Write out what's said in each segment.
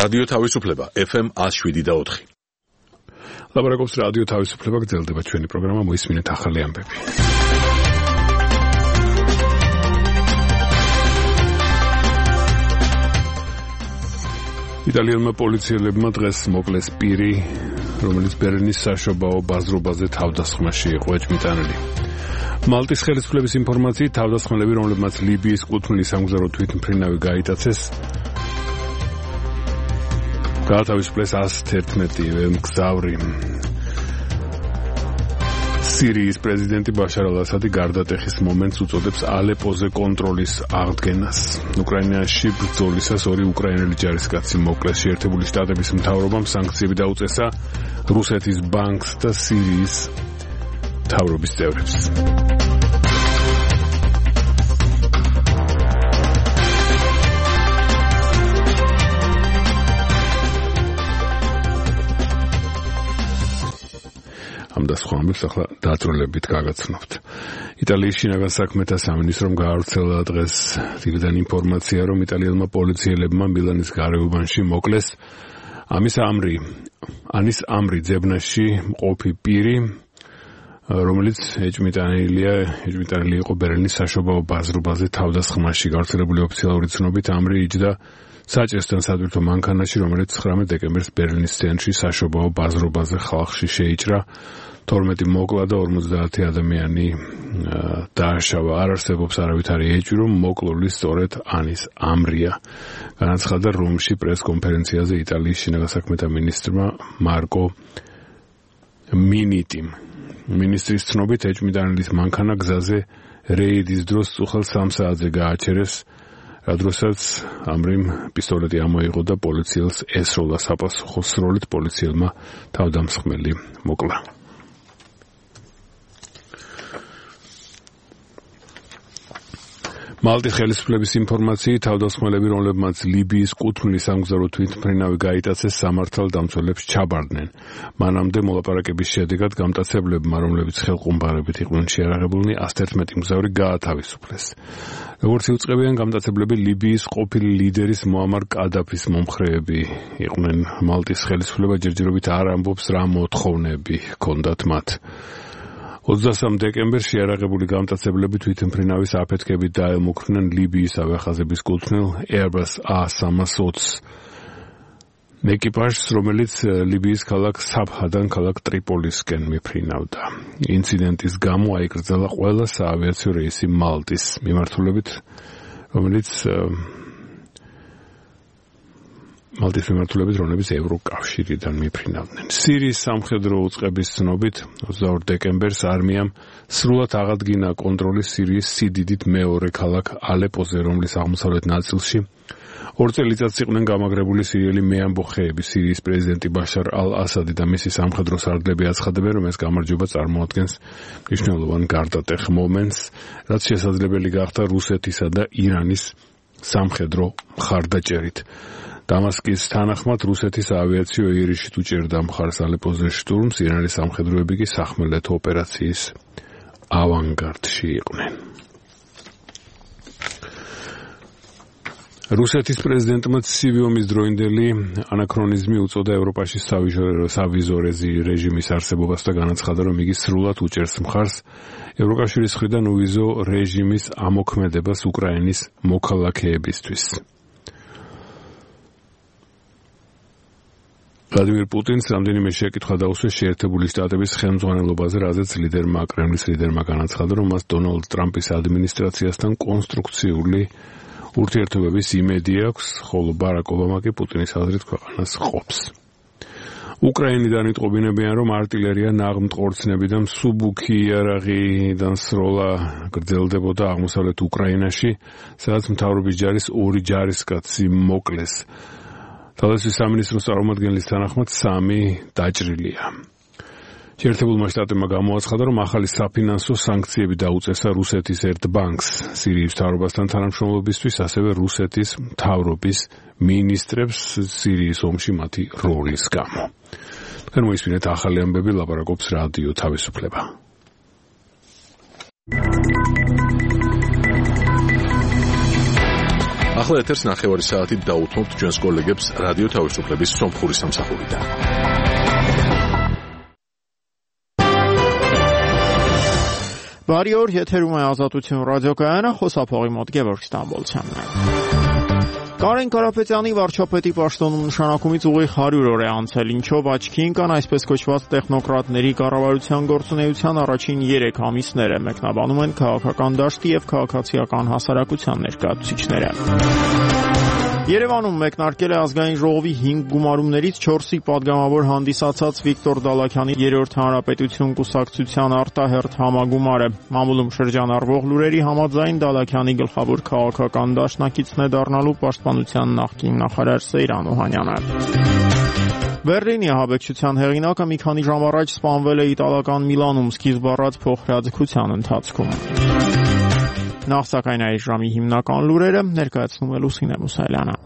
რადიო თავისუფლება FM 107.4. ლაბორატორიის რადიო თავისუფლება გრძელდება ჩვენი პროგრამა მოისმინეთ ახალი ამბები. იტალიელმა პოლიციელებმა დღეს მოკლეს პირი, რომელიც ბერლინის საშობაო ბაზრობაზე თავდასხმაში იყო ეჭვმიტანილი. მალტის ხელისუფლების ინფორმაციით თავდასხმელები, რომლებმაც ლიბიის კუთვნილი სამგზავრო თვითმფრინავი გაიტაცეს, გაათავისუფლეს 111 მგზავრი. სირიის პრეზიდენტი ბაშარ ალ-ასადი გარდატეხის მომენტს უწოდებს ალეპოზე კონტროლის აღდგენას. უკრაინაში ბრძოლისას ორი უკრაინელი ჯარისკაცი მოკლეს. შეერთებული შტატების მთავრობამ სანქციები დაუწესა რუსეთის ბანკს და სირიის მთავრობის წევრებს. ამ და სხვა ამბებს ახლა დაწვრილებით გაგაცნობთ. იტალიის შინაგან საქმეთა სამინისტრომ გაავრცელა დღეს თბილისიდან ინფორმაცია, რომ იტალიელმა პოლიციელებმა მილანის გარეუბანში მოკლეს ანის ამრი ძებნაში მყოფი პირი, რომელიც ეჭვმიტანილი იყო ბერლინის საშობაო ბაზრობაზე თავდასხმაში. გავრცელებული ოფიციალური ცნობით ამრი იჯდა საჭესთან სადვირთო მანქანაში, რომელიც 19 დეკემბერს ბერლინის ცენტრში საშობაო ბაზრობაზე ხალხში შეიჭრა. 12 მოკლა და 50 ადამიანი დააშავა. არ არსებობს არავითარი ეჭვი, რომ მოკლული სწორედ ანის ამრია. განაცხადა რომში პრესკონფერენციაზე იტალიის შინაგან საქმეთა მინისტრმა მარკო მინიტიმ. მინისტრის ცნობით ეჭვმიტანილის მანქანა გზაზე რეიდის დროს წუხელ 3 საათზე გააჩერეს, რა დროსაც ამრიმ პისტოლეტი ამოიღო და პოლიციელს ესროლა. საპასუხო სროლით პოლიციელმა თავდამსხმელი მოკლა. მალტის ხელისუფლების ინფორმაციით თავდასხმელები, რომლებმაც ლიბიის კუთვნილი სამგზავრო თვითმფრინავი გაიტაცეს, სამართალდამცველებს ჩაბარდნენ. მანამდე მოლაპარაკების შედეგად გამტაცებლებმა, რომლებიც ხელყუმბარებით იყვნენ შეარაღებულნი, 111 მგზავრი გაათავისუფლეს. როგორც იუწყებიან გამტაცებლები, ლიბიის ყოფილი ლიდერის მოამარ კადაფის მომხრეები იყვნენ. მალტის ხელისუფლება ჯერჯერობით არ ამბობს, რა მოთხოვნები ჰქონდათ მათ. 23 დეკემბერს შეარაღებული გამტაცებლები თვითმფრინავის აფეთქებით დაემუქრნენ ლიბიის ავიახაზების კუთვნილ Airbus A320 ეკიპაჟს, რომელიც ლიბიის ქალაქ საბჰადან ქალაქ ტრიპოლისკენ მიფრინავდა. ინციდენტის გამო აიკრძალა ყველა საავიაციო რეისი მალტის მიმართულებით, რომელიც ევროკავშირიდან მიფრინავდნენ. სირიის სამხედრო უწყების ცნობით 22 დეკემბერს არმიამ სრულად აღადგინა კონტროლი სირიის სიდიდით მეორე ქალაქ ალეპოზე, რომლის აღმოსავლეთ ნაწილში 2 წელიწადს იყვნენ გამაგრებული სირიელი მეამბოხეები. სირიის პრეზიდენტი ბაშარ ალ-ასადი და მისი სამხედრო სარდლები აცხადებენ, რომ ეს გამარჯვება წარმოადგენს მნიშვნელოვან გარდატეხ მომენტს, რაც შესაძლებელი გახდა რუსეთისა და ირანის სამხედრო მხარდაჭერით. დამასკის თანახმად რუსეთის ავიაციო იერიშით უჭერდა მხარს ალეპოზე შტურმს, ირანის სამხედროები კი სახმელეთო ოპერაციის ავანგარდში იყვნენ. რუსეთის პრეზიდენტმა ცივი ომის დროინდელი ანაქრონიზმი უწოდა ევროპაში სავიზო რეჟიმის არსებობას და განაცხადა, რომ იგი სრულად უჭერს მხარს ევროკავშირის მხრიდან უვიზო რეჟიმის ამოქმედებას უკრაინის მოქალაქეებისთვის. ვლადიმირ პუტინს რამდენიმე შეკითხვა დაუსვეს შეერთებული შტატების ხელმძღვანელობაზე, რაზეც კრემლის ლიდერმა განაცხადა, რომ მას დონალდ ტრამპის ადმინისტრაციასთან კონსტრუქციული ურთიერთობების იმედი აქვს, ხოლო ბარაკ ობამა კი პუტინის აზრით ქვეყანას ყოფს. უკრაინიდან იტყობინებიან, რომ არტილერია, ნაღმტყორცნები და მსუბუქი იარაღიდან სროლა გრძელდებოდა აღმოსავლეთ უკრაინაში, სადაც მთავრობის ჯარის 2 ჯარისკაცი მოკლეს. თავდაცვის სამინისტროს წარმომადგენლის თანახმად 3 დაჭრილია. შეერთებულმა შტატებმა გამოაცხადა, რომ ახალი საფინანსო სანქციები დაუწესა რუსეთის ერთ ბანკს სირიის მთავრობასთან თანამშრომლობისთვის, ასევე რუსეთის მთავრობის მინისტრებს სირიის ომში მათი როლის გამო. თქვენ მოისმინეთ ახალი ამბები, ლაპარაკობს რადიო თავისუფლება. ახლა ეთერს 9 საათით დაუთმობთ ჩვენს კოლეგებს რადიო თავისუფლების სომხური სამსახურიდან. Բարի օր, եթերում է Ազատություն ռադիոկայանը, խոսափողի մոտ Գևորգ Ստամբոլցյանն է։ Կարեն Կարապետյանի վարչապետի պաշտոնում նշանակումից ուղիղ 100 օր է անցել, ինչով աչքի ընկան այսպես կոչված տեխնոկրատների կառավարության գործունեության առաջին 3 ամիսները, մեկնաբանում են քաղաքական դաշտի եւ քաղաքացիական հասարակության ներկայացուցիչները։ Երևանում մեկնարկել է ազգային ժողովի 5 գումարումներից 4-ի падգամավոր հանդիսացած Վիկտոր Դալաքյանի 3-րդ հանրապետություն կուսակցության արտահերթ համագումարը։ Մամուլում շրջանառվող լուրերի համաձայն Դալաքյանի գլխավոր քաղաքական դաշնակիցն է դառնալու պաշտպանության նախկին նախարար Սեյրան Օհանյանը։ Բերլինի ահաբեկչության հեղինակը մի քանի ժամ առաջ սպանվել է իտալական Միլանում սկիզբ առած փոխհրաձգության ընթացքում։ Նախ սակայն այս ժամի հիմնական լուրերը ներկայացնում է Լուսինե Մուսայելյանը։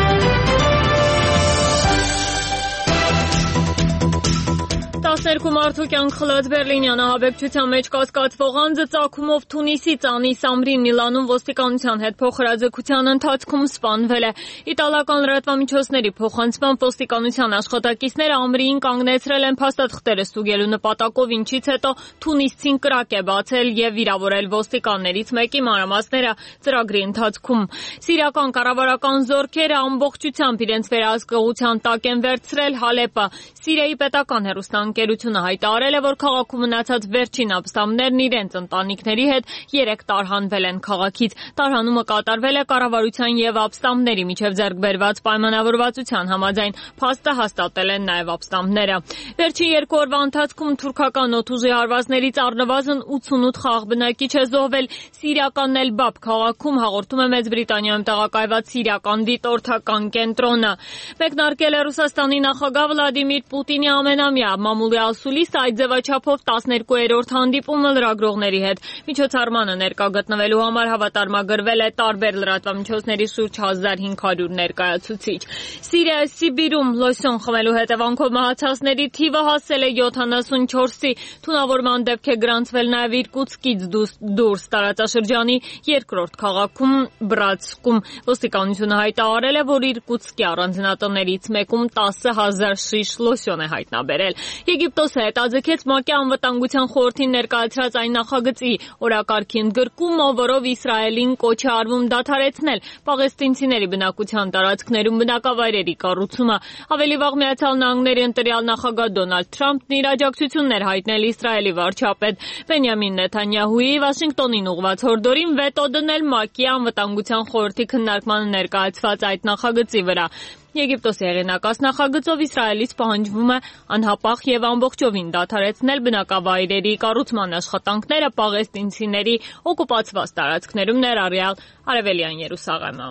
12 մարդու կյանք խլած Բերլինյան ահաբեկչության մեջ կասկածվող անձը ծագումով Թունիսից Անի Սամրին Միլանում ոստիկանության հետ փոխհրաձգության ընթացքում սպանվել է։ Իտալական լրատվամիջոցների փոխանցմամբ ոստիկանության աշխատակիցները Ամրիին կանգնեցրել են փաստաթղթերը ստուգելու նպատակով, ինչից հետո թունիսցին կրակ է բացել եւ վիրավորել ոստիկաններից մեկի մանրամասները ծրագրի ընթացքում։ Սիրիական կառավարական զորքերը ամբողջությամբ իրենց վերահսկողության տակ են վերցրել Հալեպը։ Սիրիայի պետական հեռուստաընկերությունը հայտարարել է, որ քաղաքում մնացած վերջին ապստամբներն իրենց ընտանիքների հետ 3 տարհանվել են քաղաքից։ Տարհանումը կատարվել է կառավարության եւ ապստամբների միջև ձեռք բերված պայմանավորվածության համաձայն։ Փաստը հաստատել են նաեւ ապստամբները։ Վերջին 2 օրվա ընթացքում թուրքական օդուժի հարվածներից առնվազն 88 խաղ բնակիչ է զոհվել։ Սիրիական Էլբաբ քաղաքում հաղորդում է Մեծ Բրիտանիայում տեղակայված սիրիական դիտորդական կենտրոնը։ Մեկնարկել է Ռուսաստանի նախագահ Վլադիմիր Պուտինի ամենամյա մամուլի ասուլիսը այդ ձևաչափով 12-րդ հանդիպումը լրագրողների հետ։ Միջոցառմանը ներկա գտնվելու համար հավատարմագրվել է տարբեր լրատվամիջոցների շուրջ 1500 ներկայացուցիչ։ Սիրիայի Սիբիրում լոսյոն խմելու հետևանքով մահացածների թիվը հասել է 74-ի։ Թունավորման դեպք է գրանցվել նաև Իրկուտսկից դուրս տարածաշրջանի 2-րդ քաղաքում Բրատսկում։ Ոստիկանությունը հայտարարել է, որ Իրկուտսկի առանձնատներից մեկում 10,000 շիշ լոսյոն է հայտնաբերել։ Եգիպտոսը հետաձգեց ՄԱԿ-ի անվտանգության խորհրդին ներկայացրած այն նախագծի օրակարգի ընդգրկումը, որով Իսրայելին կոչ է արվում դադարեցնել պաղեստինցիների բնակության տարածքներում բնակավայրերի կառուցումը։ Ավելի վաղ Միացյալ Նահանգների ընտրյալ նախագահ Դոնալդ Թրամփն իր աջակցություններ հայտնել Իսրայելի վարչապետ Բենյամին Նեթանյահուի Վաշինգտոնին ուղղված հորդորին վետո դնել ՄԱԿ-ի անվտանգության խորհրդի քննարկմանը ներկայացված այդ նախագծի վրա։ Եգիպտոսի հեղինակած նախագծով Իսրայելից պահանջվում է անհապաղ եւ ամբողջովին դադարեցնել բնակավայրերի կառուցման աշխատանքները պաղեստինցիների օկուպացված տարածքներում, ներառյալ Արևելյան Երուսաղեմը։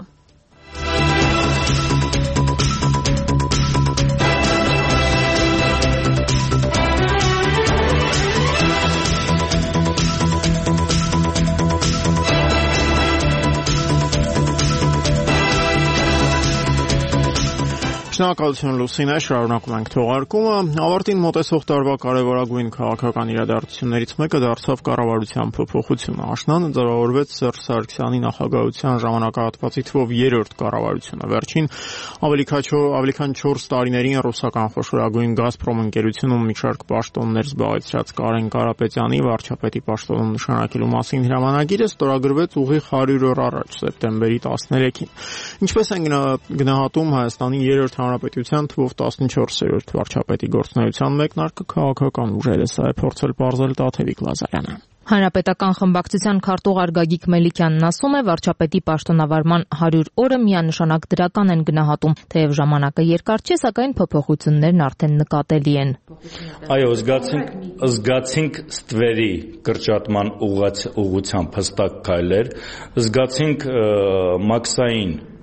Շնորհակալություն Լուսինե, շարունակում ենք թողարկումը։ Ավարտին մոտեցող տարվա կարևորագույն քաղաքական իրադարձություններից մեկը դարձավ կառավարության փոփոխությունը։ Աշնանը ձևավորվեց Սերժ Սարգսյանի նախագահության ժամանակահատվածի թվով 3-րդ կառավարությունը։ Վերջին ավելի քան 4 տարիներին ռուսական խոշորագույն Գազպրոմ ընկերությունում մի շարք պաշտոններ զբաղեցրած Կարեն Կարապետյանի վարչապետի պաշտոնում նշանակելու մասին հրամանագիրը ստորագրվեց ուղիղ 100 օր առաջ, սեպտեմբերի 13-ին։ Ինչպես են գնահատում Հայաստանի 3-րդ Հանրապետության թվով 14-րդ վարչապետի գործունեության մեկնարկը քաղաքական ուժերը, սա է փորձել պարզել Տաթևիկ Լազարյանը։ Հանրապետական խմբակցության քարտուղար Գագիկ Մելիքյանն ասում է, վարչապետի պաշտոնավարման 100 օրը միանշանակ դրական են գնահատում, թեև ժամանակը երկար չէ, սակայն փոփոխություններն արդեն նկատելի են։ Այո, զգացինք ստվերի կրճատման ուղղությամբ հստակ քայլեր, զգացինք մաքսային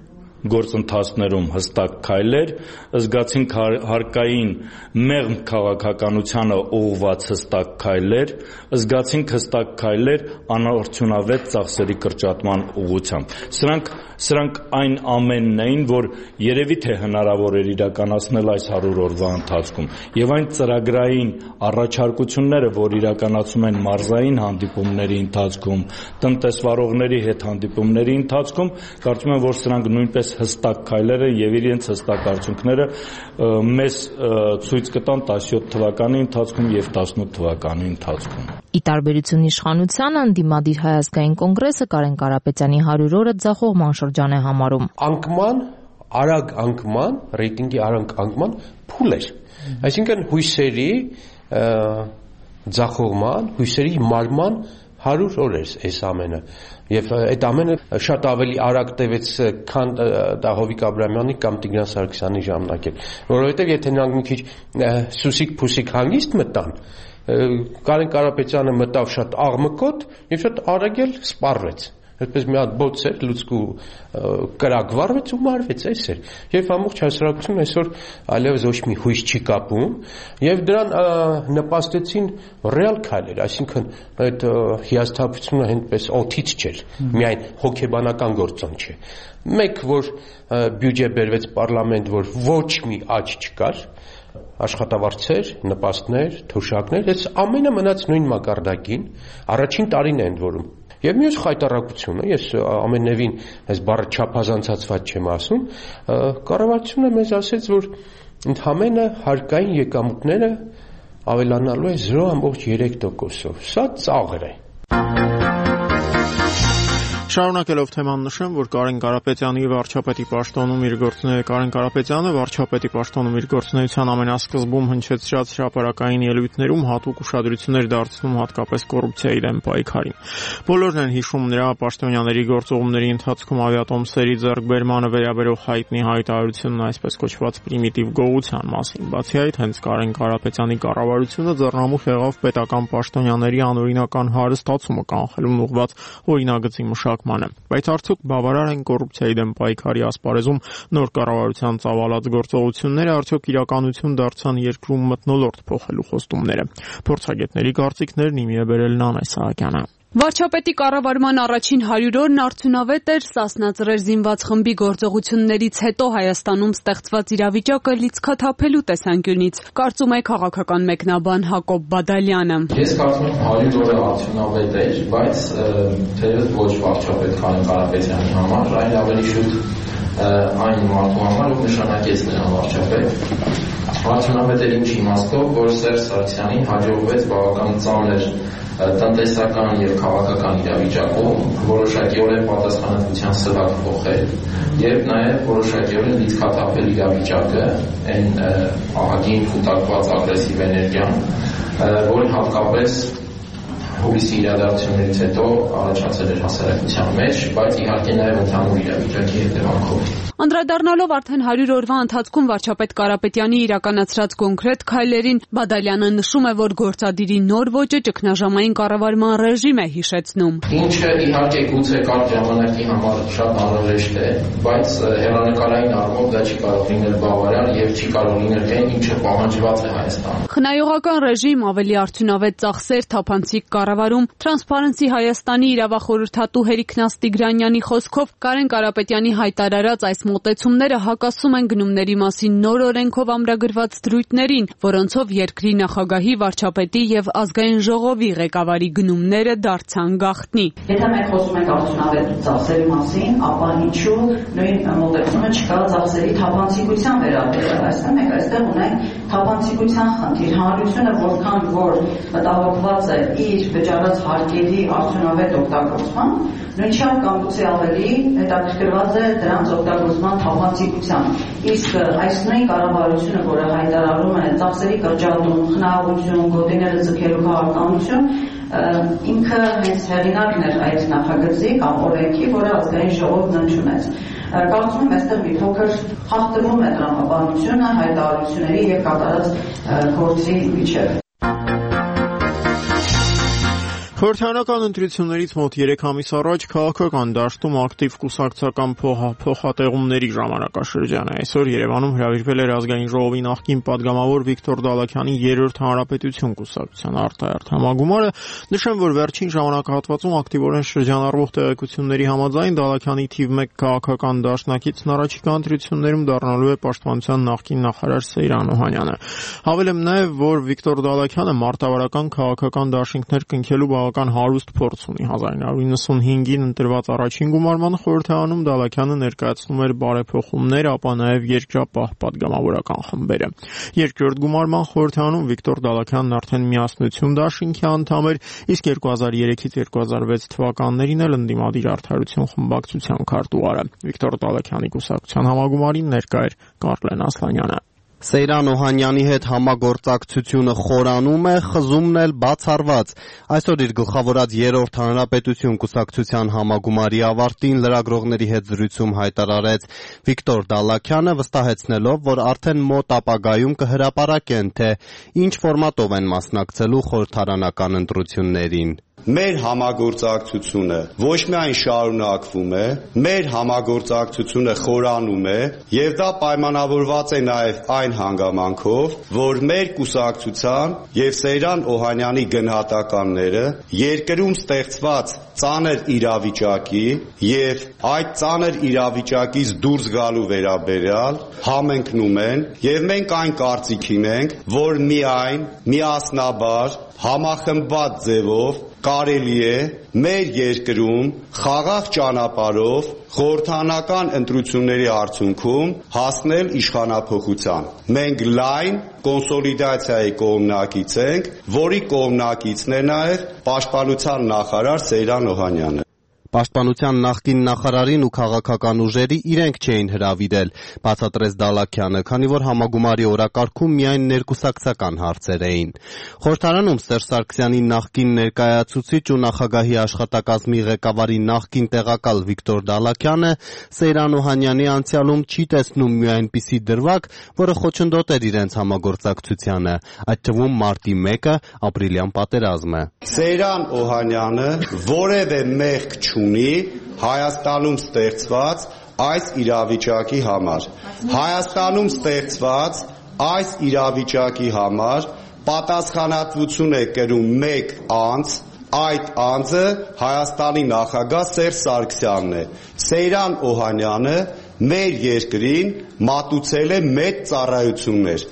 գործընթացներում հստակ քայլեր, զգացինք հարկային մեղմ քաղաքականությանը ուղղված հստակ քայլեր, զգացինք հստակ քայլեր անարդյունավետ ծախսերի կրճատման ուղղությամբ։ Սրանք այն ամենն էին, որ երևի թե հնարավոր էր իրականացնել այս 100 օրվա ընթացքում, եւ այն ծրագրային առաջարկությունները, որ իրականացում են մարզային հանդիպումների ընթացքում, տնտեսվարողների հետ հանդիպումների ընթացքում, կարծում եմ, որ սրանք նույնպես հստակ քայլեր են եւ իրենց հստակ արդյունքները մեզ ցույց կտան 17 թվականի ընթացքում եւ 18 թվականի ընթացքում։ Ի տարբերություն իշխանության, ընդդիմադիր Հայ ազգային կոնգրեսը Կարեն Կարապետյանի 100 օրը ձախողման շրջան է համարում։ Արագ անկման, ռեյտինգի արագ անկման փուլ էր։ Այսինքն հույսերի ձախողման, հույսերի մարման 100 օր էր այս ամենը, եւ այդ ամենը շատ ավելի արագ տևեց, քան Հովիկ Աբրահամյանի կամ Տիգրան Սարգսյանի ժամանակել, որովհետեւ եթե նրանք մի քիչ սուսիկ-փուսիկ հանգիստ մտան, Կարեն Կարապետյանը մտավ շատ աղմկոտ եւ շատ արագ էլ սպառվեց։ Այդպես մի հատ բոց էր, լուցկու կրակ վառվեց ու մարվեց, այս էր։ Եվ ամբողջ հասարակությունը այսօր այլևս ոչ մի հույս չի կապում, եւ դրան նպաստեցին ռեալ քայլեր, այսինքն այդ հիասթափությունը այնպես օթից չէր, միայն հոգեբանական գործոն չէ։ Մեկ որ բյուջե բերվեց պարլամենտ, որ ոչ մի աճ չկար, աշխատավարձեր, նպաստներ, թոշակներ, այս ամենը մնաց նույն մակարդակին, առաջին տարին է ընդ որում։ Եվ մյուս խայտարակությունը, ես ամենևին այս բառը չափազանցացված չեմ ասում, կառավարությունը մեզ ասեց, որ ընդհանրապես հարկային եկամուտները ավելանալու է 0.3%-ով։ Սա ծաղր է։ Շարունակելով թեման նշեմ, որ Կարեն Կարապետյանը վարչապետի պաշտոնում իր գործունեության ամենասկզբում հնչեցրած հրապարակային ելույթներում հատուկ ուշադրություններ դարձնում հատկապես կոռուպցիայի դեմ պայքարին։ Բոլորն են հիշում նրա պաշտոնյաների գործողումների ընթացքում ավիատոմսերի ձեռքբերմանը վերաբերող հայտնի հայտարարությունն այսպես կոչված պրիմիտիվ գողության մասին։ Բացի այդ, հենց Կարեն Կարապետյանի կառավարությունը ձեռնամուխ եղավ պետական պաշտոնյաների անօրինական հարստացումը կանխելուն ուղղված օրինագծի մշակմանը։ Բայց արդյոք բավարար են կոռուպցիայի դեմ պայքարի ասպարեզում նոր կառավարության ծավալած գործողությունները, արդյոք իրականություն դարձան երկրում մթնոլորտ փոխելու խոստումները։ Փորձագետների կարծիքներն իմի է բերել Նանե Սահակյանը։ Վարչապետի կառավարման առաջին 100 օրն արդյունավետ էր Սասնա Ծռեր զինված խմբի գործողություններից հետո Հայաստանում ստեղծված իրավիճակը լիցքաթափելու տեսանկյունից, կարծում է քաղաքական մեկնաբան Հակոբ Բադալյանը։ Ես կարծում եմ 100 օրը արդյունավետ էր, բայց թերևս ոչ վարչապետ Կարեն Կարապետյանի համար, այլ ավելի շուտ այն մարդու համար, ով նշանակեց նրան վարչապետ։ Արդյունավետ էր ինչ իմաստով, որ Սերժ Սարգսյանին հաջողվեց բավական ծանր տնտեսական եւ քաղաքական իրավիճակում որոշակիորեն պատասխանատվության սրահ փոխել եւ նաեւ որոշակիորեն լիցքաթափել իրավիճակը այն ահագին կուտակված ագրեսիվ էներգիան, որը հատկապես հուլիսի իրադարձություններից հետո առաջացել էր հասարակության մեջ, բայց իհարկե նաեւ ընդհանուր իրավիճակի հետևանքով։ Անդրադառնալով արդեն 100 օրվա ընթացքում վարչապետ Կարապետյանի իրականացրած կոնկրետ քայլերին, Բադալյանը նշում է, որ գործադիրի նոր ոճը ճգնաժամային կառավարման ռեժիմ է հիշեցնում։ Ինչը իհարկե գուցե կարճ ժամանակի համար շատ անհրաժեշտ է, բայց հեռանկարային առումով դա չի կարող լինել բավարար եւ չի կարող լինել այն, ինչը պահանջված է Հայաստանում։ Խնայողական ռեժիմ, ավելի արդյունավետ ծախսեր, թափանցիկ կառավարում, Transparency Հայաստանի իրավախորհրդատու Հերիքնաս Տիգրանյանի խոսքով Կարեն Կարապետյանի հայտարարած այս մոտեցումները հակասում են գնումների մասին նոր օրենքով ամրագրված դրույթներին, որոնցով երկրի նախագահի, վարչապետի եւ ազգային ժողովի ղեկավարի գնումները դարձան գաղտնի։ Եթե մենք խոսում ենք արդյունավետ ծախսերի մասին, ապա ինչու նույն մոտեցումը չկա ծախսերի թափանցիկության վերաբերյալ։ Այսինքն մենք այստեղ ունենք թափանցիկության խնդիր։ Հանրությունը որքան որ մտահոգված է իր վճարած հարկերի արդյունավետ օգտագործման, նույնչափ կամ գուցե ավելի հետաքրքրված է դրանց օգտագործման թափանցիկությամբ։ Իսկ այս նույն կառավարությունը, որը հայտարարում է ծախսերի կրճատում, խնայողություն, գոտիները ձգելու քաղաքականություն, ինքը հենց հեղինակն էր այդ նախագծի կամ օրենքի, որը ազգային ժողովն ընդունեց։ Կարծում եմ, այստեղ մի փոքր խախտվում է տրամաբանությունը հայտարարությունների եւ կատարած գործի միջեւ։ Խորհրդարանական ընտրություններից մոտ 3 ամիս առաջ քաղաքական դաշտում ակտիվ կուսակցական փոխատեղումների ժամանակաշրջան է։ Այսօր Երևանում հրավիրվել էր Ազգային ժողովի նախկին падգամավոր Վիկտոր Դալաքյանի 3-րդ հանրապետություն կուսակցության արտահերթ համագումարը։ Նշեմ, որ վերջին ժամանակահատվածում ակտիվորեն շրջանառվող տեղեկությունների համաձայն Դալաքյանի թիվ 1 քաղաքական դաշնակիցն առաջիկա ընտրություններում դառնալու է Պաշտպանության նախկին նախարար Սեյրան Օհանյանը։ Հավելեմ նաև, որ Վիկտոր Դալաքյանը մարտավարական քաղաքական դաշինքներ կնքելու բավական հարուստ փորձ ունի։ 1995-ին ընտրված առաջին գումարման խորհրդարանում Դալաքյանը ներկայացնում էր բարեփոխումներ, ապա նաև երկրապահ падգամավորական խմբերը։ Երկրորդ գումարման խորհրդարանում Վիկտոր Դալաքյանն արդեն Միասնություն դաշինքի անդամ էր, իսկ 2003-ից 2006 թվականներին էլ ընդդիմադիր Արդարություն խմբակցության քարտուղարը։ Վիկտոր Դալաքյանի կուսակցության համագումարին ներկա էր Կարլեն Ասլանյանը։ Սեյրան Օհանյանի հետ համագործակցությունը խորանում է, խզումն էլ բացառված։ Այսօր իր գլխավորած 3-րդ հանրապետություն կուսակցության համագումարի ավարտին լրագրողների հետ զրույցում հայտարարեց Վիկտոր Դալաքյանը, վստահեցնելով, որ արդեն մոտ ապագայում կհրապարակեն, թե ինչ ֆորմատով են մասնակցելու խորհրդարանական ընտրություններին։ Մեր համագործակցությունը ոչ միայն շարունակվում է, մեր համագործակցությունը խորանում է, եւ դա պայմանավորված է նաեւ այն հանգամանքով, որ մեր կուսակցության եւ Սեյրան Օհանյանի գնահատականները երկրում ստեղծված ծանր իրավիճակի եւ այդ ծանր իրավիճակից դուրս գալու վերաբերյալ համընկնում են եւ մենք այն կարծիքին ենք, որ միայն միասնաբար համախմբված ձևով կարելի է մեր երկրում խաղաղ ճանապարհով խորհրդարանական ընտրությունների արդյունքում հասնել իշխանափոխության։ Մենք լայն կոնսոլիդացիայի կողմնակից ենք, որի կողմնակիցն է նաև Պաշտպանության նախարար Սեյրան Օհանյանը։ Պաշտպանության նախկին նախարարին ու քաղաքական ուժերի իրենք չէին հրավիրել, բացատրեց Դալաքյանը, քանի որ համագումարի օրակարգում միայն ներկուսակցական հարցեր էին։ Խորհրդարանում Սերժ Սարգսյանի նախկին ներկայացուցիչ ու նախագահի աշխատակազմի ղեկավարի նախկին տեղակալ Վիկտոր Դալաքյանը Սեյրան Օհանյանի անցյալում չի տեսնում մի այնպիսի դրվագ, որը խոչընդոտ էր իրենց համագործակցությանը, այդ թվում մարտի 1-ը ապրիլյան պատերազմը։ Սեյրան Օհանյանը որևէ մեղք չունի Հայաստանում ստեղծված այս իրավիճակի համար։ Հայաստանում ստեղծված այս իրավիճակի համար պատասխանատվություն է կրում մեկ անձ, այդ անձը Հայաստանի նախագահ Սերժ Սարգսյանն է։ Սեյրան Օհանյանը մեր երկրին մատուցել է մեծ ծառայություններ։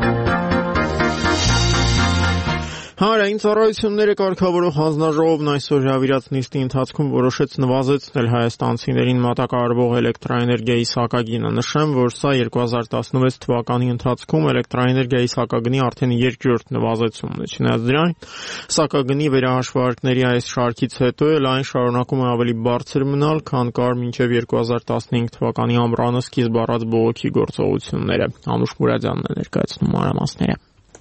Հանրային ծառայությունները կարգավորող հանձնաժողովն այսօր հրավիրած նիստի ընթացքում որոշեց նվազեցնել հայաստանցիներին մատակարարվող էլեկտրաէներգիայի սակագինը։ Նշեմ, որ սա 2016 թվականի ընթացքում էլեկտրաէներգիայի սակագնի արդեն երկրորդ նվազեցումն է։ Չնայած դրան, սակագնի վերահաշվարկների այս շարքից հետո էլ այն շարունակում է ավելի բարձր մնալ, քան կար մինչև 2015 թվականի ամռանը սկիզբ առած բողոքի գործողությունները։ Անուշ Մուրադյանն է ներկայացնում մանրամասները։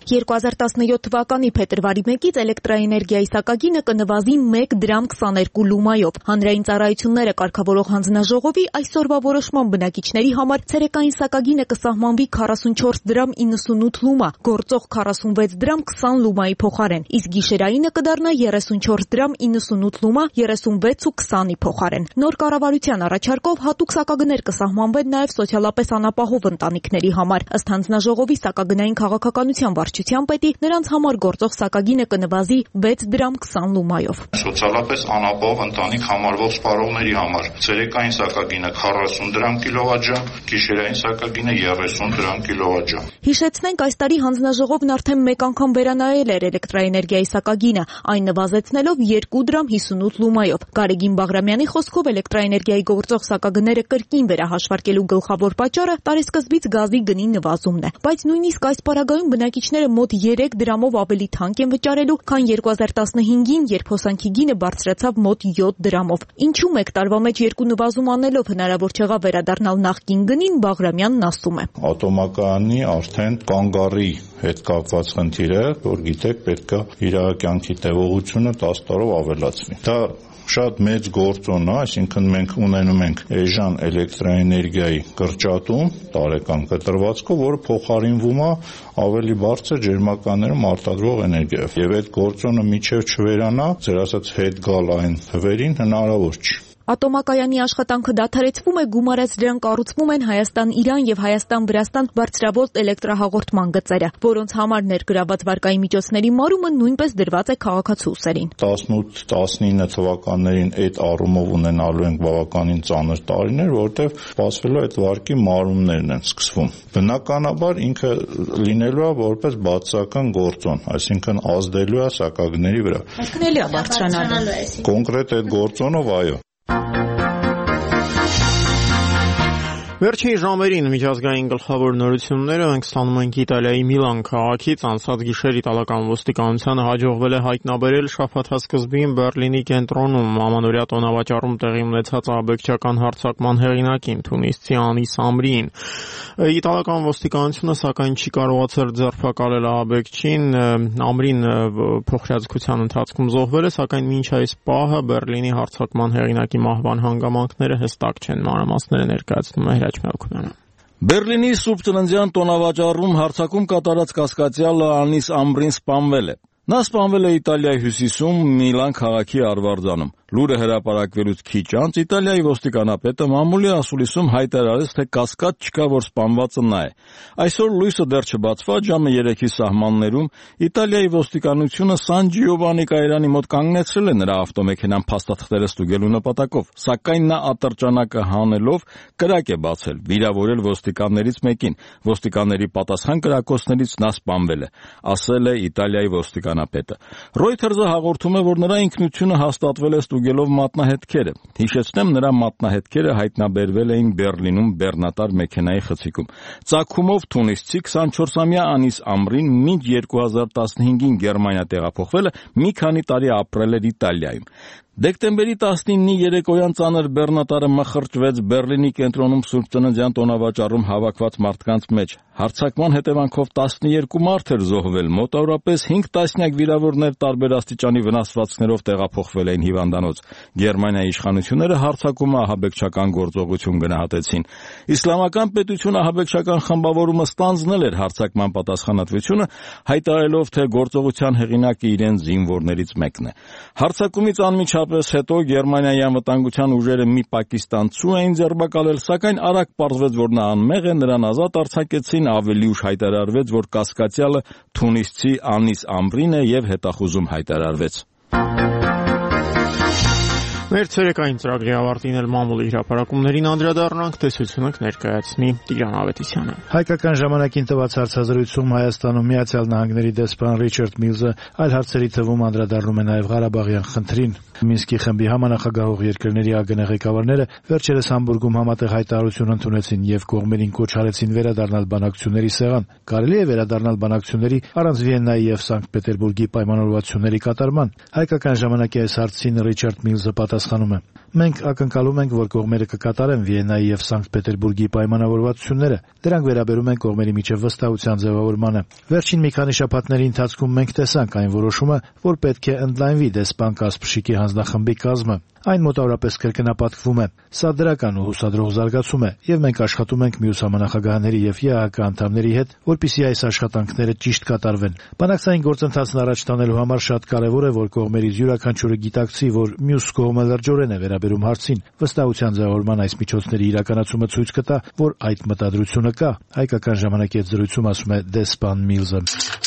2017 թվականի փետրվարի 1-ից էլեկտրաէներգիայի սակագինը կնվազի 1 դրամ 22 լումայով։ Հանրային ծառայությունները կարգավորող հանձնաժողովի այսօրվա որոշման բնակիչների համար ցերեկային սակագինը կսահմանվի 44 դրամ 98 լումա, գործող 46 դրամ 20 լումայի փոխարեն, իսկ գիշերայինը կդառնա 34 դրամ 98 լումա 36 ու 20-ի փոխարեն։ Նոր կառավարության առաջարկով հատուկ սակագներ կսահմանվեն նաև սոցիալապես անապահով ընտանիքների համար։ Ըստ հանձնաժողովի սակագնային քաղաքականության վարչության պետի, նրանց համար գործող սակագինը կնվազի 6 դրամ 20 լումայով։ Սոցիալապես անապահով ընտանիք համարվող սպառողների համար ցերեկային սակագինը 40 դրամ կիլովատժամ, գիշերային սակագինը 30 դրամ կիլովատժամ։ Հիշեցնենք, այս տարի հանձնաժողովն արդեն մեկ անգամ վերանայել էր էլեկտրաէներգիայի սակագինը, այն նվազեցնելով 2 դրամ 58 լումայով։ Գարեգին Բաղրամյանի խոսքով էլեկտրաէներգիայի գործող սակագները կրկին վերահաշվարկելու գլխավոր պատճառը տարեսկզբից գազի գնի նվազումն է, բայց նույնիսկ այս պարագայում բնակիչները մոտ 3 դրամով ավելի թանկ են վճարելու, քան 2015-ին, երբ հոսանքի գինը բարձրացավ մոտ 7 դրամով։ Ինչու մեկ տարվա մեջ երկու նվազում անելով հնարավոր չեղավ վերադառնալ նախկին գնին, Բաղրամյանն ասում է։ Ատոմակայանի արդեն կանգառի հետ կապված խնդիր է, որ գիտեք, պետք է իր կյանքի տևողությունը 10 տարով ավելացվի։ Դա շատ մեծ գործոն է, այսինքն մենք ունենում ենք էժան էլեկտրաէներգիայի կրճատում տարեկան կտրվածքով, որը փոխարինվում է ավելի բարձր բարձր ջերմականներում արտադրող էներգիայով։ Եվ այդ գործոնը միջև չվերանա, ձեր ասած հետ գալ այն թվերին հնարավոր չի։ Ատոմակայանի աշխատանքը դադարեցվում է, գումարած դրան կառուցվում են Հայաստան-Իրան եւ Հայաստան-Վրաստան բարձրավոլտ էլեկտրահաղորդման գծերը, որոնց համար ներգրաված վարկային միջոցների մարումը նույնպես դրված է քաղաքացու ուսերին։ 18-19 թվականներին այդ առումով ունենալու ենք բավականին ծանր տարիներ, որտեղ սպասվելու այդ վարկի մարումներն են սկսվում։ Բնականաբար ինքը լինելու է որպես բացասական գործոն, այսինքն ազդելու է սակագների վրա։ Այսինքն էլի է բարձրանալու։ Կոնկրետ այդ գործոնով այո։ Վերջին ժամերին միջազգային գլխավոր նորությունները մենք ստանում ենք Իտալիայի Միլան քաղաքից։ Անցած գիշեր իտալական ոստիկանությանը հաջողվել է հայտնաբերել շաբաթասկզբին Բեռլինի կենտրոնում ամանորյա տոնավաճառում տեղի ունեցած ահաբեկչական հարձակման հեղինակին թունիսցի Անիս Ամրիին։ Իտալական ոստիկանությունը սակայն չի կարողացել ձերբակալել ահաբեկչին։ Ամրին փոխհրաձգության ընթացքում զոհվել է, սակայն մինչ այս պահը Բեռլինի հարձակման հեղինակի մահվան հանգամանքները հստակ չեն։ Մանրամասները ներկայացնում է Բեռլինի Սուրբ Ծննդյան տոնավաճառում հարձակում կատարած կասկածյալը Անիս Ամրին սպանվել է։ Նա սպանվել է Իտալիայի հյուսիսում Միլան քաղաքի արվարձանում։ Լուրը հրապարակվելուց քիչ անց Իտալիայի ոստիկանապետը մամուլի ասուլիսում հայտարարեց, թե կասկած չկա, որ սպանվածը նա է։ Այսօր լույսը դեռ չբացված ժամը 3-ի սահմաններում Իտալիայի ոստիկանությունը Սան Ջիովանի կայարանի մոտ կանգնեցրել է նրա ավտոմեքենան փաստաթղթերը ստուգելու նպատակով, սակայն նա ատրճանակը հանելով կրակ է բացել, վիրավորել ոստիկաններից մեկին։ Ոստիկանների պատասխան կրակոցներից նա սպանվել է, ասել է Իտալիայի ոստիկանապետը։ Reuters-ը հաղորդում է, որ նրա ինքնությունը հաստատվել է ստուգելով մատնահետքերը։ Հիշեցնեմ, նրա մատնահետքերը հայտնաբերվել էին Բեռլինում բեռնատար մեքենայի խցիկում։ Ծագումով թունիսցի 24-ամյա Անիս Ամրին մինչ 2015-ին Գերմանիա տեղափոխվել է, մի քանի տարի ապրել էր Իտալիայում։ Դեկտեմբերի 19-ի երեկոյան ծանր բեռնատարը մխրճվեց Բեռլինի կենտրոնում Սուրբ Ծննդյան տոնավաճառում հավաքված մարդկանց մեջ։ Հարձակման հետևանքով 12 մարդ էր զոհվել, մոտավորապես 5 տասնյակ վիրավորներ տարբեր աստիճանի վնասվածքներով տեղափոխվել էին հիվանդանոց։ Գերմանիայի իշխանությունները հարձակումը ահաբեկչական գործողություն գնահատեցին։ Իսլամական պետությունը ահաբեկչական խմբավորումը ստանձնել էր հարձակման պատասխանատվությունը, հայտարարելով, թե գործողության հեղինակը իրեն զինվորներից մեկն է։ Հարձակումից անմիջապես հետո Գերմանիայի անվտանգության ուժերը մի պակիստանցու էին ձերբակալել, սակայն արագ պարզվեց, որ նա անմեղ է, նրան ազատ արձակեցին, ավելի ուշ հայտարարվեց, որ կասկածյալը թունիսցի Անիս Ամրին է եւ հետախուզում հայտարարվեց։ Մեր ցերեկային ծրագրի ավարտին էլ մամուլի հրապարակումներին անդրադառնանք, տեսությունը կներկայացնի Տիգրան Ավետիսյանը։ Հայկական ժամանակին տված հարցազրույցում Հայաստանում Միացյալ Նահանգների դեսպան Ռիչարդ Միլզը այլ հարցերի թվում անդրադառնում է նաև Ղարաբաղյան խնդրին։ Մինսկի խմբի համանախագահող երկրների ԱԳՆ ղեկավարները վերջերս Համբուրգում համատեղ հայտարարություն ընդունեցին եւ կողմերին կոչ արեցին վերադառնալ բանակցությունների սեղան։ Կարելի է վերադառնալ բանակցությունների առանց Վիեննայի եւ Սանկտ Պետերբուրգի պայմանավորվածությունների կատարման։ Հայկական ժամանակի այս հարցին Ռիչարդ Միլզը պատասխանում է. Մենք ակնկալում ենք, որ կողմերը կկատարեն Վիեննայի եւ Սանկտ Պետերբուրգի պայմանավորվածությունները։ Դրանք վերաբերում են կողմերի միջև վստահության ձևավորմանը։ Վերջին մի քանի շաբաթների ընթացքում մենք տեսանք այն որոշումը, որ պետք է ընդլայնվի դեսպան Կասպշիկի հանձնախմբի կազմը։ Այն մոտավորապես կրկնապատկվում է։ Սա դրական ու հուսադրող զարգացում է, եւ մենք աշխատում ենք մյուս համանախագահների եւ ԵԱՀԿ անդամների հետ, որպեսզի այս աշխատանքները ճիշտ կատարվեն։ Բանակցային գործընթացն առաջ տանելու համար շատ կարեւոր է, որ կողմերից յուրաքանչյուրը գիտակցի, որ մյուս կողմը լրջորեն է վերաբերում հարցին։ Վստահության ձևավորման այս միջոցների իրականացումը ցույց կտա, որ այդ մտադրությունը կա։ Հայկական ժամանակի հետ զրույցում ասում է դեսպան Միլզը։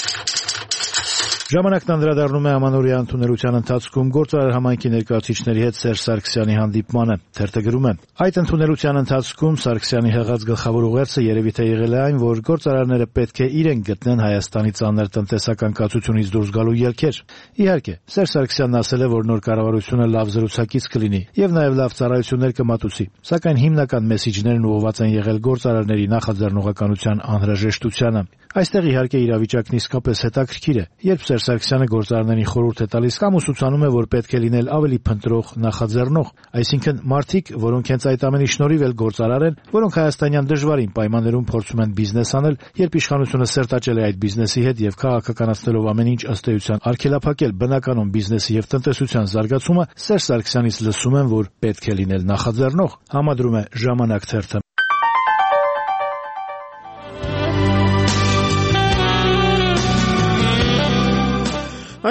Ժամանակն անդրադառնում է ամանորյա ընդունելության ընթացքում գործարար համայնքի ներկայացուցիչների հետ Սերժ Սարգսյանի հանդիպմանը։ Թերթը գրում է. այդ ընդունելության ընթացքում Սարգսյանի հղած գլխավոր ուղերձը երևի թե եղել է այն, որ գործարարները պետք է իրենք գտնեն Հայաստանի ծանր տնտեսական կացությունից դուրս գալու ելքեր։ Իհարկե, Սերժ Սարգսյանն ասել է, որ նոր կառավարությունը լավ զրուցակից կլինի եւ նաեւ լավ ծառայություններ կմատուցի, սակայն հիմնական մեսիջներն ուղղված են եղել գործարարների նախաձեռնողականության անհրաժեշտությանը։ Այստեղ իհարկե իրավիճակն իսկապես հետաքրքիր է, երբ Սերժ Սարգսյանը գործարարներին խորհուրդ է տալիս կամ ուսուցանում է, որ պետք է լինել ավելի փնտրող, նախաձեռնող, այսինքն մարդիկ, որոնք հենց այդ ամենի շնորհիվ էլ գործարար են, որոնք հայաստանյան դժվարին պայմաններում փորձում են բիզնես անել, երբ իշխանությունը սերտաճել է այդ բիզնեսի հետ եւ քաղաքականացնելով ամեն ինչ ըստ էության արգելափակել բնականon բիզնեսի եւ տնտեսության զարգացումը, Սերժ Սարգսյանից լսում են, որ պետք է լինել նախաձեռնող, համադրում է Ժամանակ թերթը։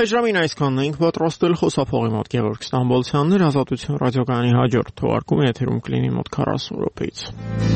Այժմին այսքանն էինք պատրաստել, խոսափողի մոտ Գևորգ Ստամբոլցյանն, Ազատություն ռադիոկայանի հաջորդ թողարկումը եթերում կլինի մոտ 40 րոպեից։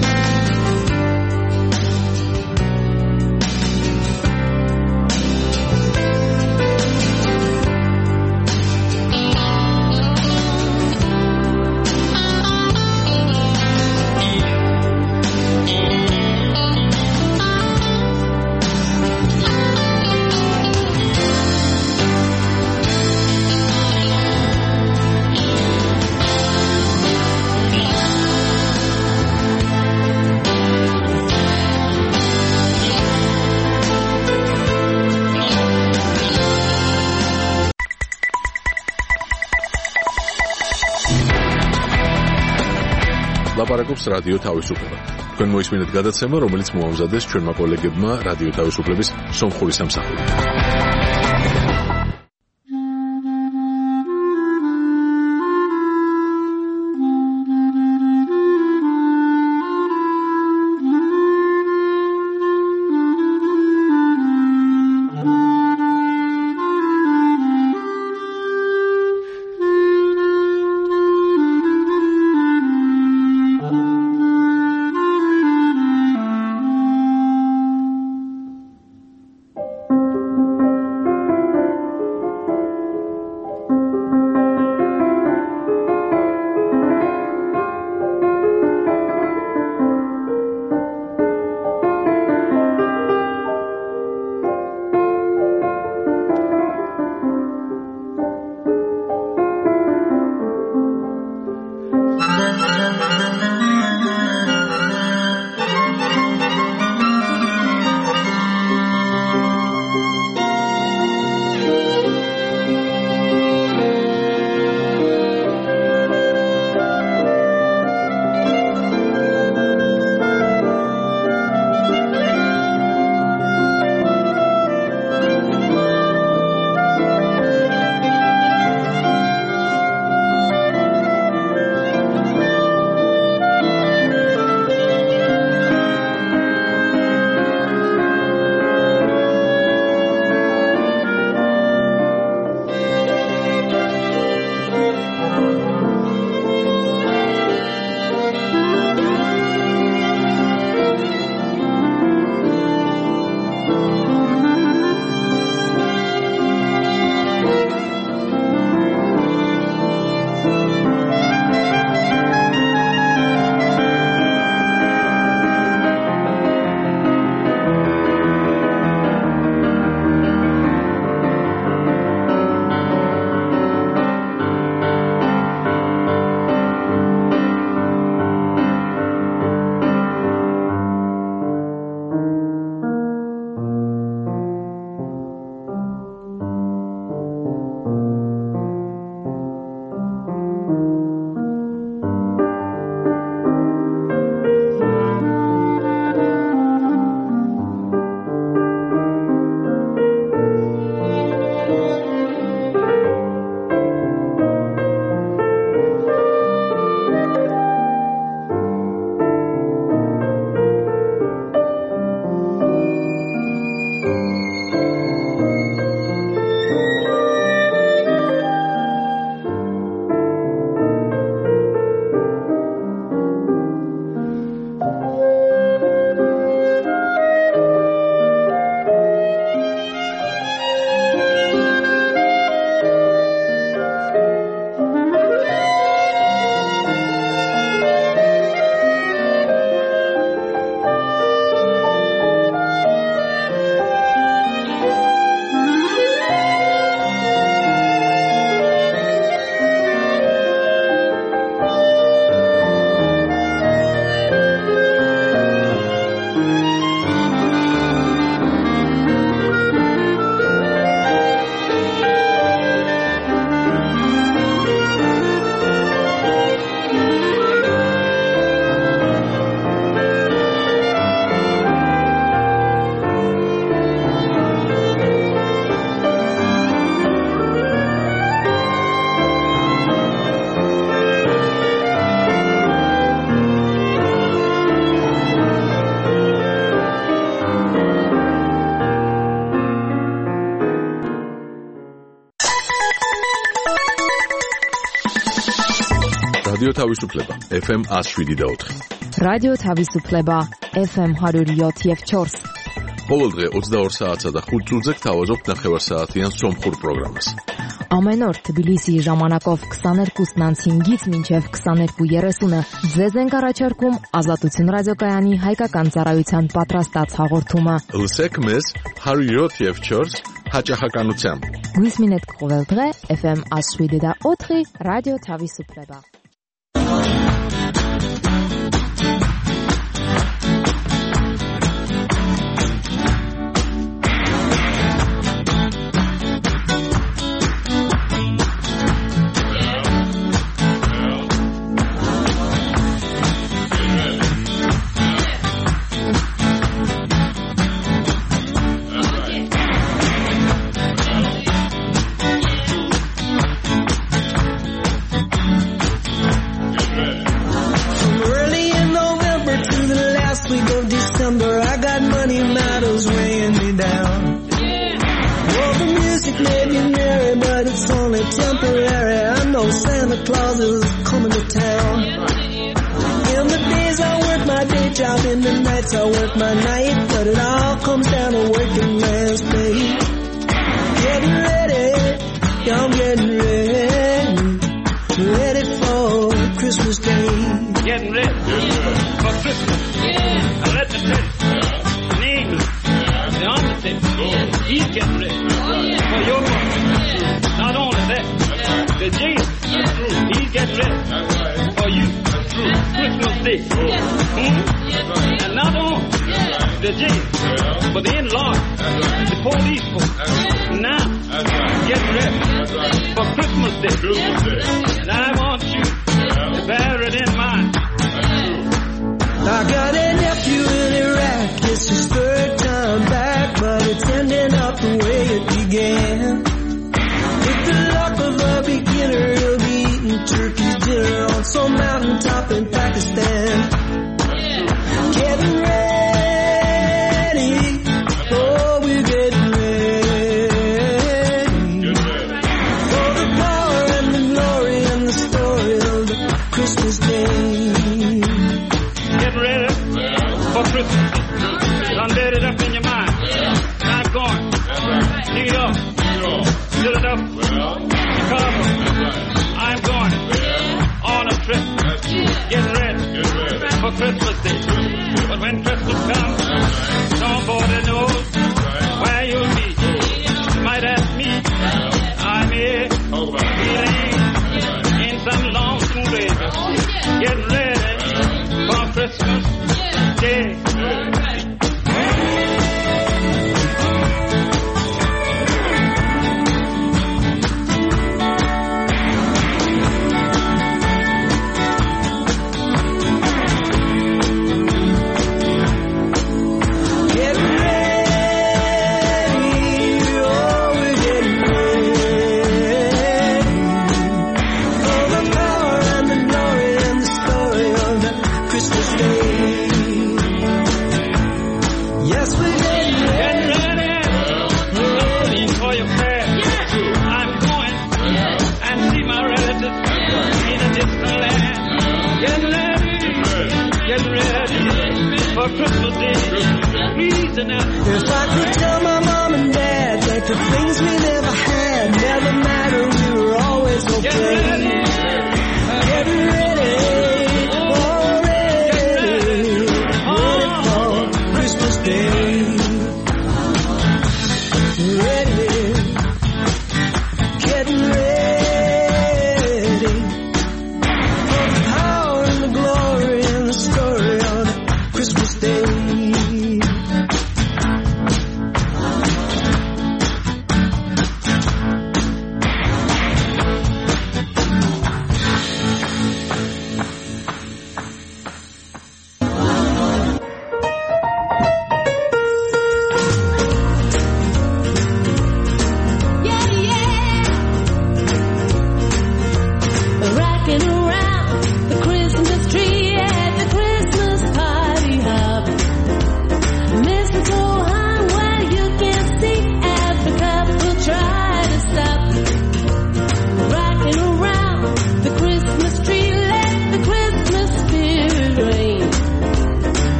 ლაპარაკობს რადიო თავისუფლება. თქვენ მოისმინეთ გადაცემა, რომელიც მოამზადეს ჩვენმა კოლეგებმა რადიო თავისუფლების სომხური სამსახური. რადიო თავისუფლება FM 107.4. რადიო თავისუფლება FM 107.4. ყოველ დღე 22 საათსა და 5 წუთზე გთავაზობთ ნახევარსაათიან სომხურ პროგრამას. Ամեն օր Թբիլիսիի ժամանակով 22:05-ից մինչև 22:30-ը ձեզ ենք առաջարկում Ազատություն ռադիոկայանի հայկական ծառայության պատրաստած հաղորդումը։ Լսեք մեզ 107.4 հաճախականությամբ։ Գույսմինետ կողել դրե FM 107.4 ռադիո Թավիսուպլեբա։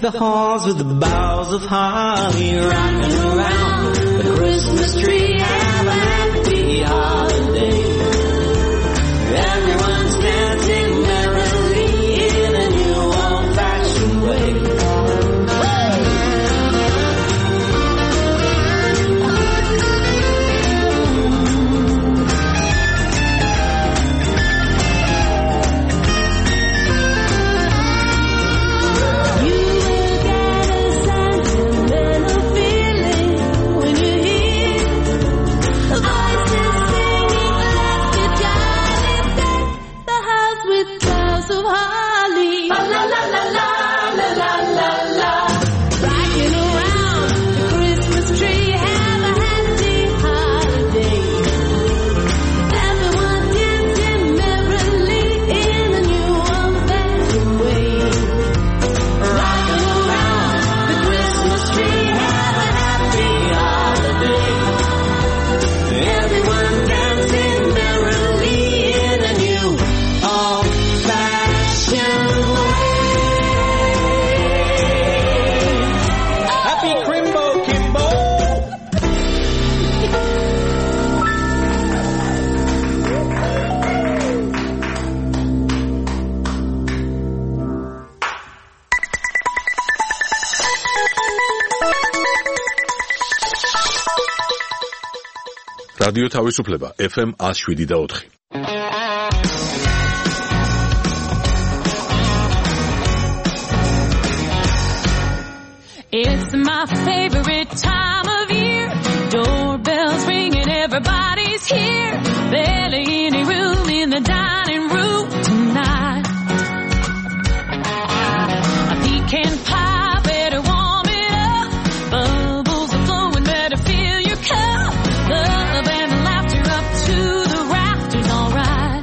the halls with the boughs of holly, rocking around the Christmas tree. Have a happy holiday. Everyone's dancing merrily in a new old-fashioned way. რადიო თავისუფლება FM 107.4. It's my favorite time of year. Doorbells ringing, everybody's here. Barely any room in the dining room tonight. A pecan pie, better warm it up. Bubbles are flowing, better fill your cup. Love and laughter up to the rafters, alright.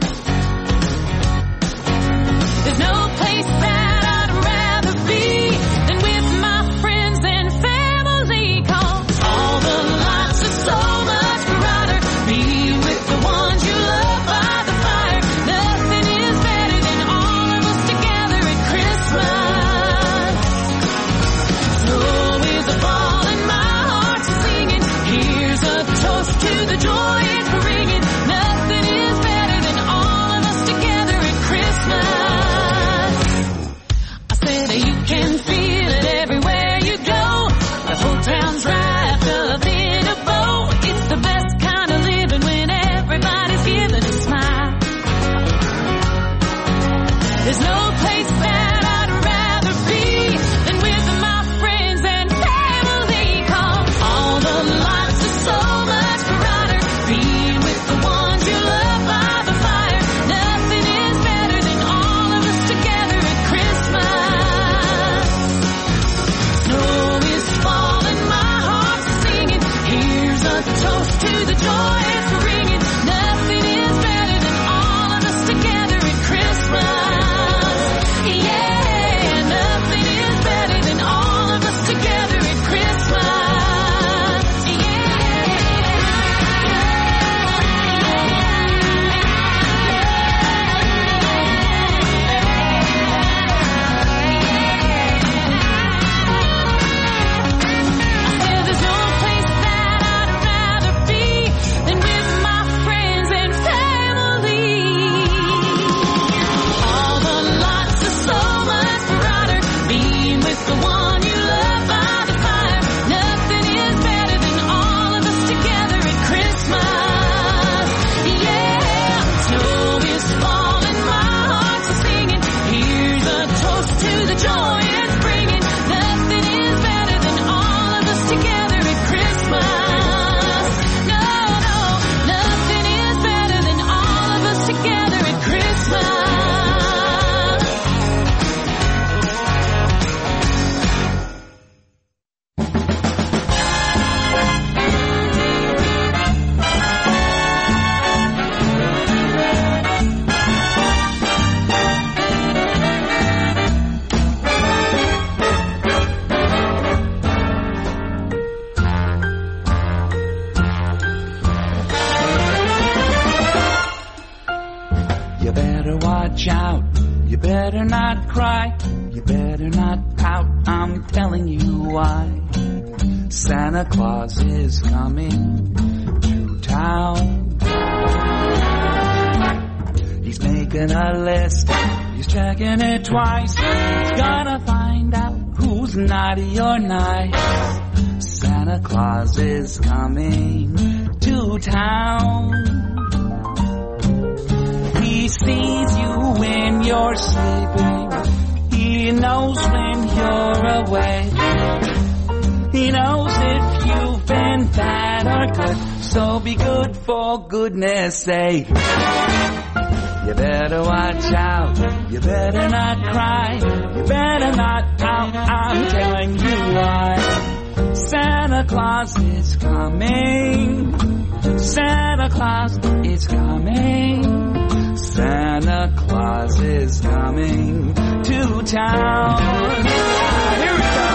There's no place that I'd rather be than with my friends and family. 'Cause all the lights are so much brighter. Being with the ones you love by the fire. Nothing is better than all of us together at Christmas. Snow is falling, my heart's singing. Here's a toast to the joy it's bringing. Nothing is better than all of us together at Christmas. I said you can feel it everywhere you go. The whole town's wrapped up in a bow. It's the best kind of living when everybody's giving a smile. There's no place that I'd rather be than with my friends and family. 'Cause all the lights are so much brighter. Being with the ones you love by the fire. Nothing is better than all of us together at Christmas. Snow is falling, my heart's singing. Here's a toast to the joy it's bringing. Nothing is better than all of us together at Christmas. Yeah, nothing is better than all of us together at Christmas. There's no place that I'd rather be than with my friends and family. All the lights are so much brighter. Being with the one you love by the fire. Nothing is better than all of us together at Christmas. Yeah, snow is falling, my heart's singing. Here's a toast to the joy it's bringing. Nothing is better than all of us together at Christmas. No, no, nothing is better than all of us together at Christmas. You better watch out You better not cry, you better not pout, I'm telling you why. Santa Claus is coming to town. He's making a list, he's checking it twice. He's gonna find out who's naughty or nice. Santa Claus is coming to town. He sees you when you're sleeping. He knows when you're awake. He knows if you've been bad or good. So be good for goodness sake. You better watch out. You better not cry. You better not pout. I'm telling you why. Santa Claus is coming. Santa Claus is coming. Santa Claus is coming to town. Here we go.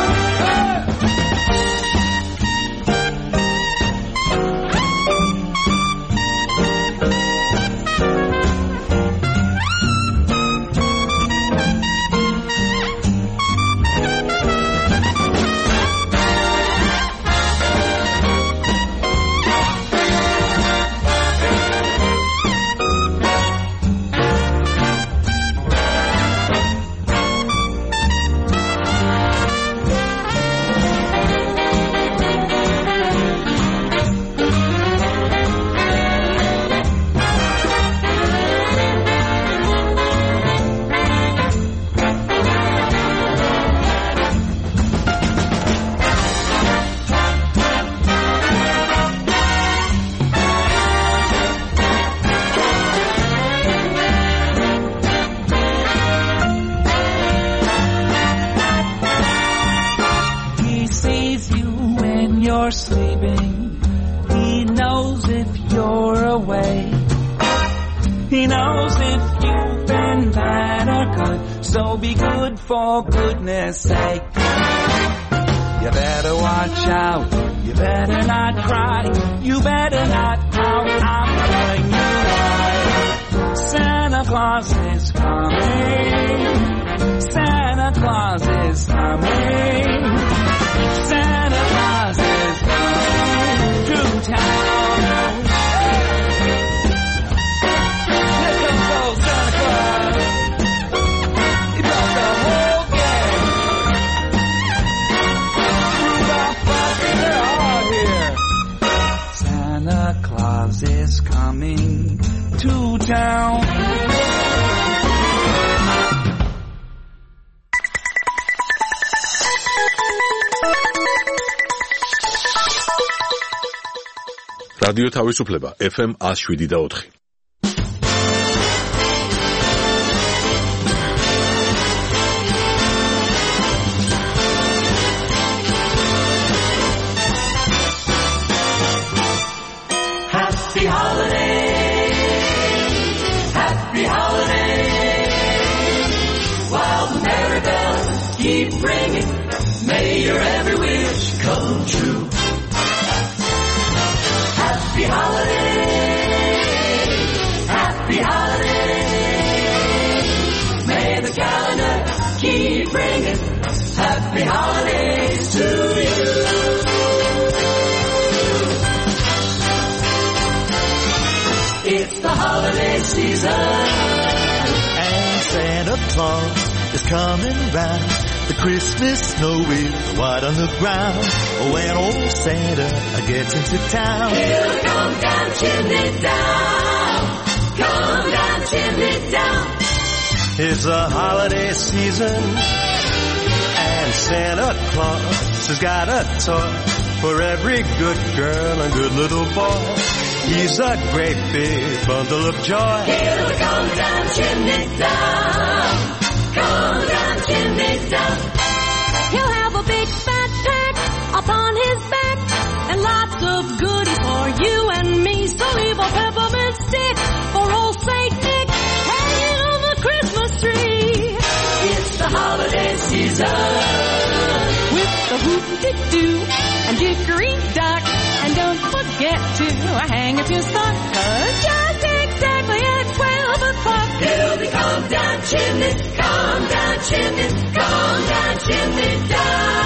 Sleeping. He knows if you're awake. He knows if you've been bad or good. So be good for goodness sake. You better watch out. You better not cry. You better not pout. I'm telling you why. Santa Claus is coming. Santa Claus is coming. Santa Claus is coming to town. Here comes old Santa Claus. He brought the whole gang. Rudolph, Buffy, they're all here. Santa Claus is coming to town. რადიო თავისუფლება FM 107.4. Happy holidays, happy holidays. While the merry bells keep ringing, may your every wish come true. Happy holidays, happy holidays. May the calendar keep ringing. Happy holidays to you. It's the holiday season, and Santa Claus is coming round. The Christmas snow is white on the ground. When old Santa gets into town, he'll come down chimney down. Come down chimney down. It's the holiday season, and Santa Claus has got a toy for every good girl and good little boy. He's a great big bundle of joy. He'll come down chimney down. Come down chimney down. He'll have a big fat pack upon his back and lots of goodies for you and me. So leave a peppermint stick for old Saint Nick hanging on the Christmas tree. It's the holiday season with the hoop-de-doo and dickory-dock. And don't forget to hang up your stock, 'cause just exactly at 12 o'clock he'll be come down chimney chimney, come down chimney, come down chimney, down.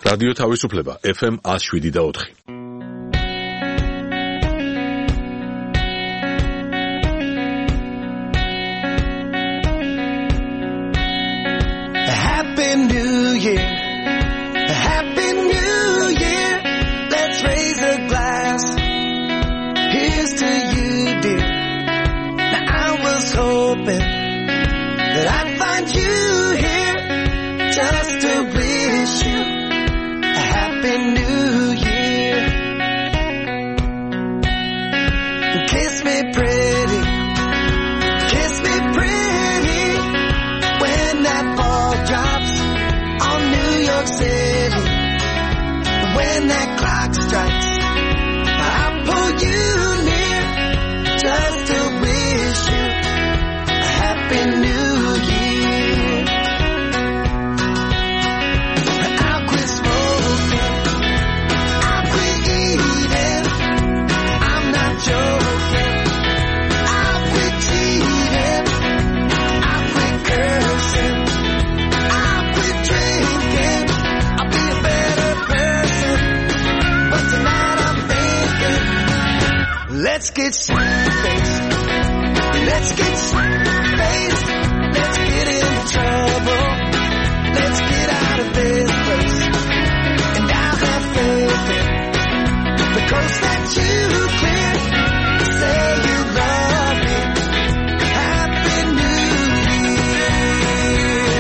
რადიო თავისუფლება FM 107.4. Happy New Year, Happy New Year. Let's raise a glass. Here's to you, dear. Now I was hoping that I'd find you here just to wish you a Happy New Year. Kiss me pretty, kiss me pretty, when that ball drops on New York City. When that clock strikes, I'll pull you near just to wish you a Happy New Year. I'll quit smoking, I'll quit eating, I'm not joking. I'll quit cheating, I'll quit cursing, I'll quit drinking, I'll be a better person. But tonight I'm thinking, let's get shit-faced, let's get shit-faced, let's get in trouble, let's get out of this place. And I'll have faith in the coast that you clear. Say you love me. Happy New Year.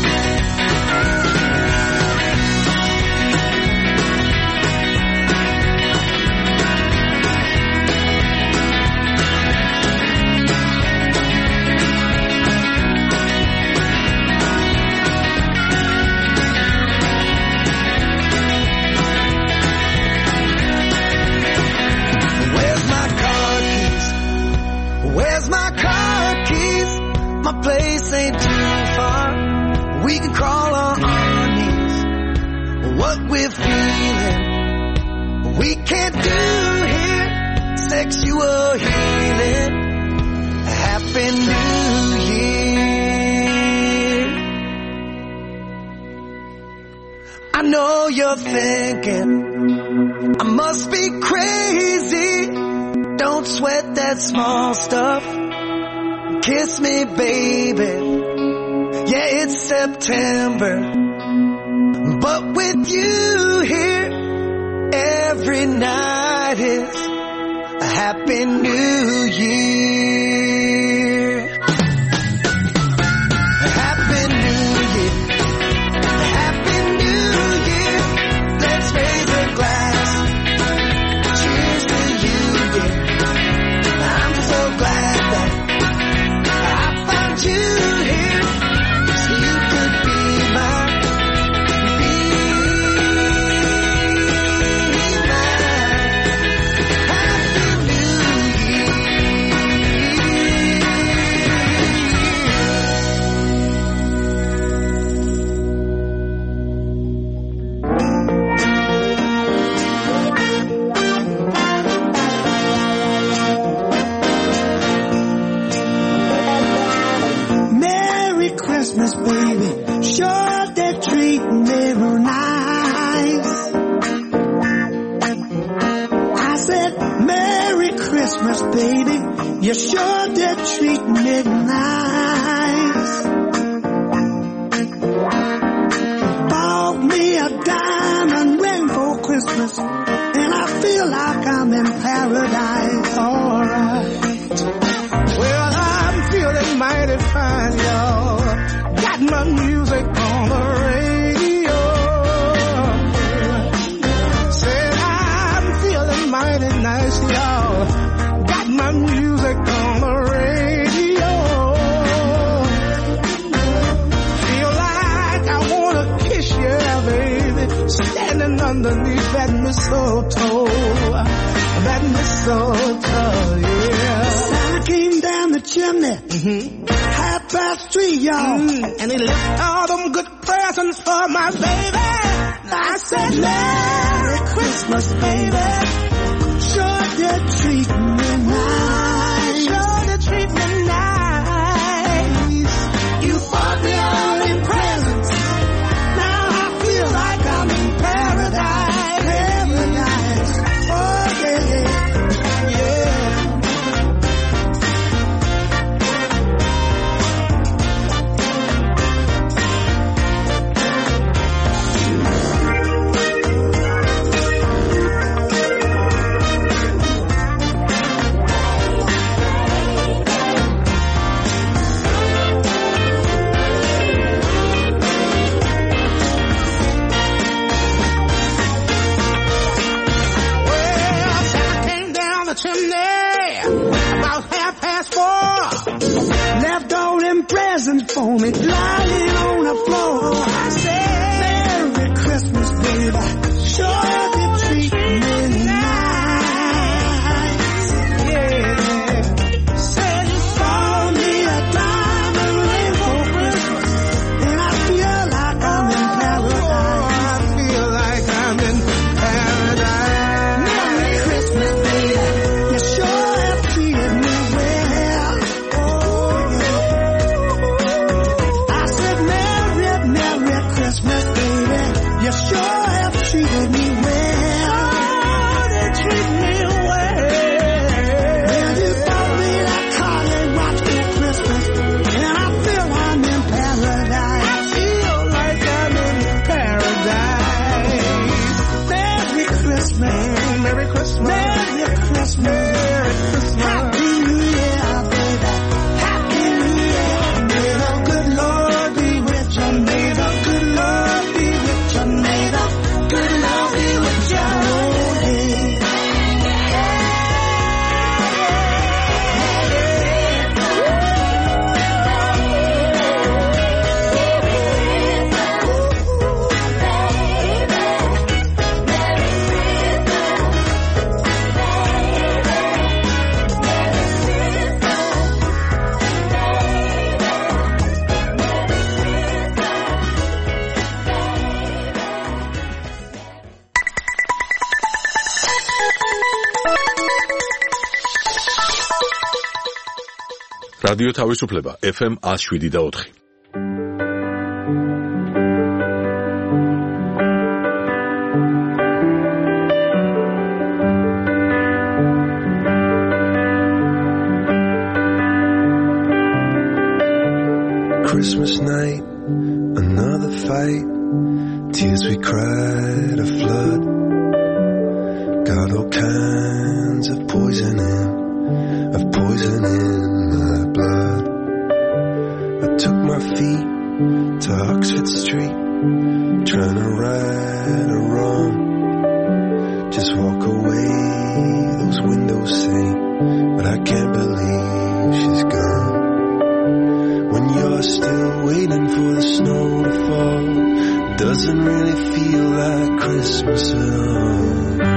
Where's my car keys? Where's my car keys? My place ain't too far. We can crawl on our knees. What we're feeling, we can't do here. Sexual healing. Happy New Year. I know you're thinking I must be crazy. Don't sweat that small stuff. Kiss me, baby. Yeah, it's September, but with you here, every night is a Happy New Year. Happy New Year. Happy New Year. Let's raise a glass. Cheers to you, dear. I'm so glad that I found you here, so you could be mine. Be mine. Happy New Year. Merry Christmas, baby. Sure they're treating me real nice. I said, Merry Christmas, baby. You sure they're treating me nice. Bought me a diamond ring for Christmas, and I feel like I'm in paradise. Alright. Well, I'm feeling mighty fine, y'all. Got my music on the radio. Said I'm feeling mighty nice, y'all. Got my music on the radio. Feel like I wanna kiss you, baby. Standing underneath that mistletoe. That mistletoe, yeah. Santa came down the chimney. 3:30, y'all. And he left all them good presents for my baby. I said, Merry Christmas, baby. Sure they're treating me nice. Sure they're treating me nice. You bought me all in presents. Now I feel like I'm in paradise. waiting for me, lying on the floor. I said, Merry Christmas, baby. Sure you treat me nice. Yeah. Said you bought me a diamond ring for Christmas, and I feel like I'm in paradise. I feel like I'm in paradise. Merry Christmas, baby. You sure have treated me well. I said, Merry Christmas, baby. You sure have treated me well. They treat me well. Well, you bought me that car and watched me Christmas, and I feel I'm in paradise. I feel like I'm in paradise. Merry Christmas, Merry Christmas, Merry Christmas, Merry Christmas. Happy New Year, baby. Happy New Year. May the good Lord be with you. May the good Lord be with you. May the good Lord be with you. რადიო თავისუფლება FM 107.4. Christmas night, another fight, tears we cried, a flood, got all kinds of poison in my blood. I took my feet to Oxford Street, trying to right a wrong, just walk away, those windows say, but I can't believe she's gone. When you're still waiting for the snow to fall, doesn't really feel like Christmas at all.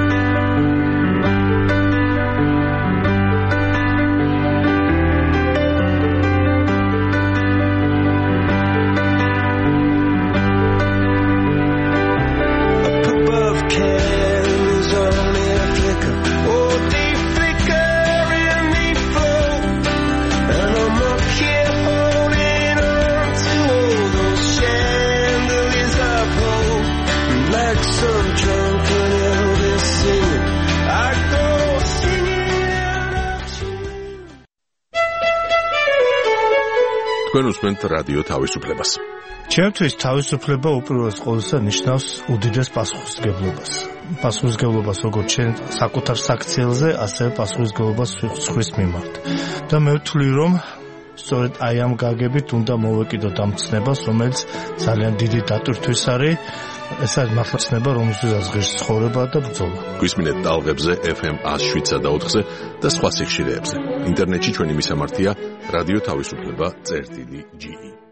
თქვენ უსმენთ რადიო თავისუფლებას. ჩემთვის თავისუფლება უპირველეს ყოვლისა ნიშნავს უდიდეს პასუხისმგებლობას. პასუხისმგებლობას როგორც ჩვენ საკუთარ საქციელზე, ასევე პასუხისმგებლობას სხვის მიმართ. და მე ვთვლი, რომ სწორედ აი ამ გაგებით უნდა მოვეკიდოთ ამ ცნებას, რომელიც ძალიან დიდი დატვირთვის არის. ეს არის მართლა ცნება, რომელზეც ღირს ცხოვრება და ბრძოლა. გვისმინეთ ტალღებზე FM 107.4-ზე და სხვა სიხშირეებზე. ინტერნეტში ჩვენი მისამართია რადიო თავისუფლება.ge